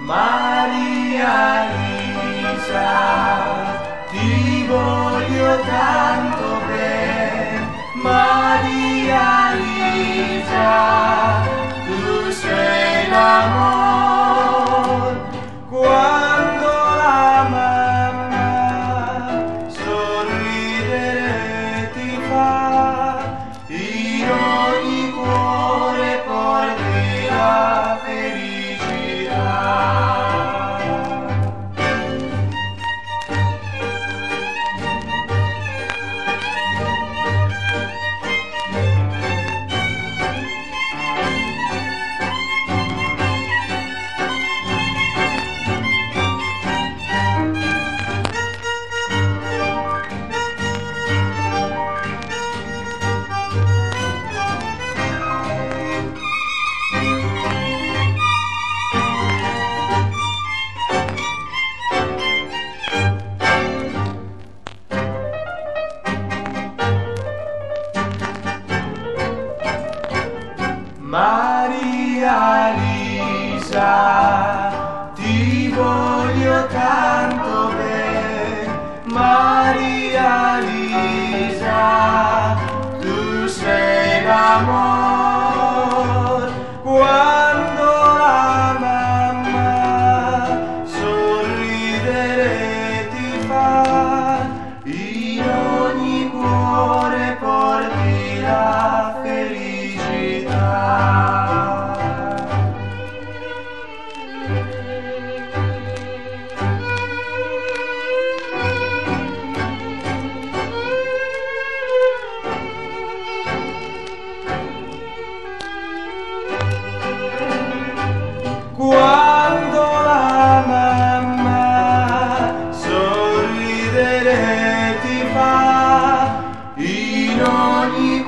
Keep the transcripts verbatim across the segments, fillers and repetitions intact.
Maria Lisa, ti voglio tanto bene. Maria Lisa, tu sei l'amor. Quando la mamma sorridere ti fa, in ogni cuore porti la felicità. Maria Lisa, ti voglio tanto bene. Maria Lisa, tu sei l'amor. Quando la mamma sorridere ti fa, in ogni cuore porti la felicità. Quando la mamma sorridere ti fa, in ogni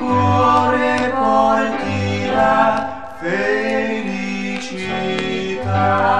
cuore porti la felicità.